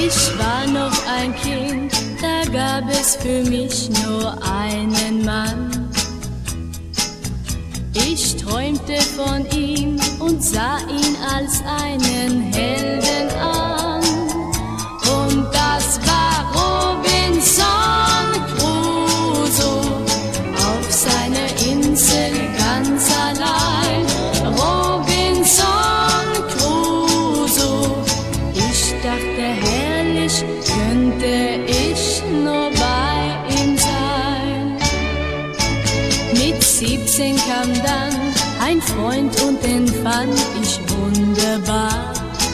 Ich war noch ein Kind, da gab es für mich nur einen Mann. Ich träumte von ihm und sah ihn als einen Helden an. Und das war Robinson Crusoe auf seiner Insel ganz allein. Robinson Crusoe, ich dachte herrlich, könnte ich nur bei ihm sein. Mit 17 kam dann ein Freund und den fand ich wunderbar,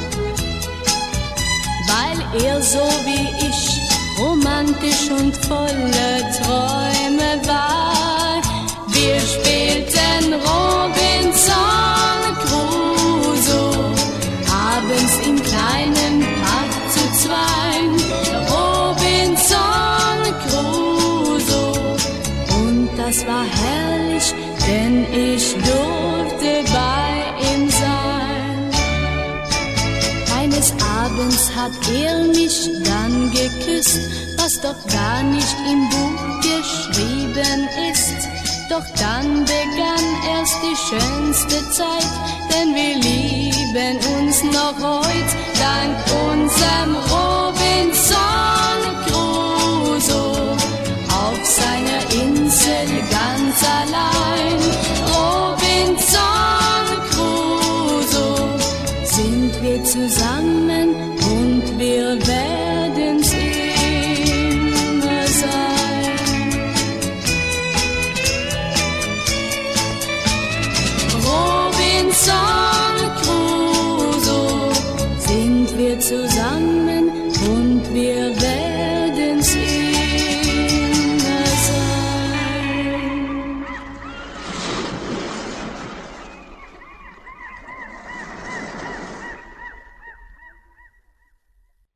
weil er so wie ich romantisch und voller Träume war. Wir spielten Robinson Crusoe abends im kleinen Park zu zweien. Robinson Crusoe, und das war herrlich, denn ich durfte bei ihm sein. Eines Abends hat er mich dann geküsst, was doch gar nicht im Buch geschrieben ist. Doch dann begann erst die schönste Zeit, denn wir lieben uns noch heut, dank unserem Robinson Crusoe auf seiner Insel ganz allein. Robinson Crusoe, sind wir zusammen und wir werden's immer sein. Robinson Crusoe, sind wir zusammen und wir